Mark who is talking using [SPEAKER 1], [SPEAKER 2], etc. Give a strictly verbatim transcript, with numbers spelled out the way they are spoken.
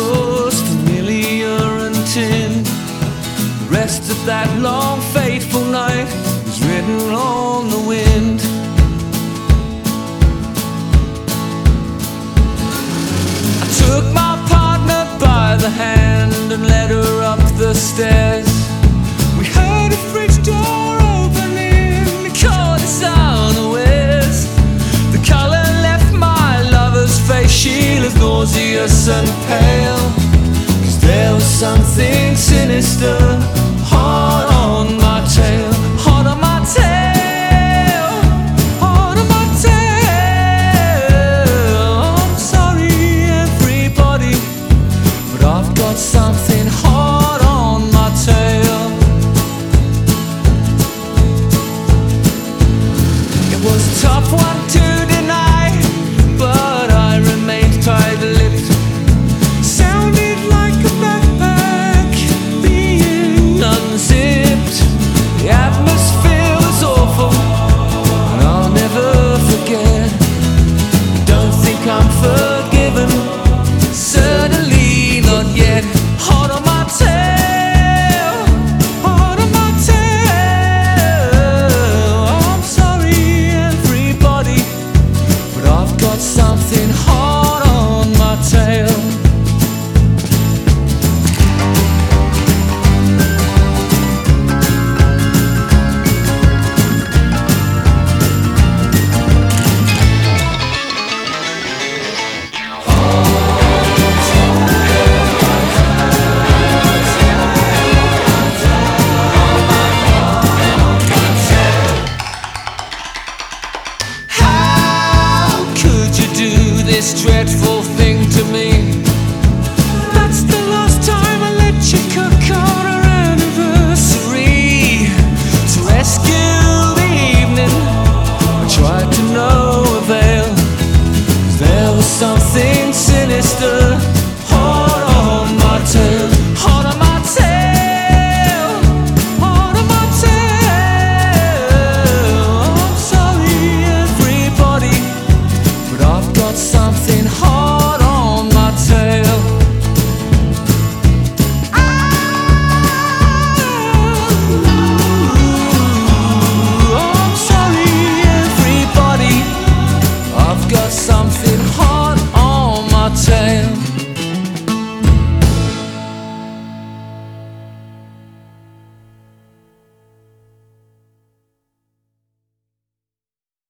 [SPEAKER 1] was familiar and tin. The rest of that long fateful night was written on the wind. I took my partner by the hand and led her up the stairs. We heard a fridge door opening, we caught us unawares. The colour left my lover's face, she looked nauseous and pale, 'cause there was something sinister hard on my tail, hard on my tail, hard on my tail. I'm sorry everybody, but I've got something hard on my tail. It was a tough one to deny, but I remained tight-lipped. Sounded like a backpack being unzipped. The atmosphere was awful, and I'll never forget. Don't think I'm forgiven, certainly not yet. Hard on my tail, hard on my tail. I'm sorry everybody, but I've got something hard on my tail. How could you do this dreadful thing to me? That's the last time I let you cook on our anniversary. To rescue the evening, I tried to no avail, 'cause there was something sinister hard on my tail, hard on my tail, hard on my tail. I'm sorry everybody, but I've got something hard on my tail. I'm sorry everybody, I've got something hard